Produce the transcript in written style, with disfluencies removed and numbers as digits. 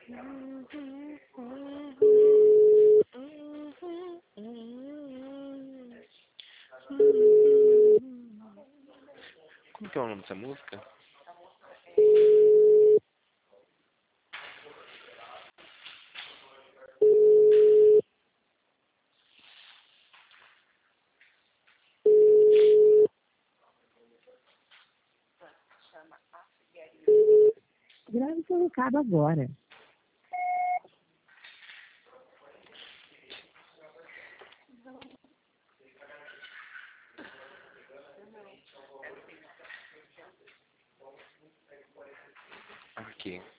Como que é o nome dessa música? Grave seu recado agora. Aqui.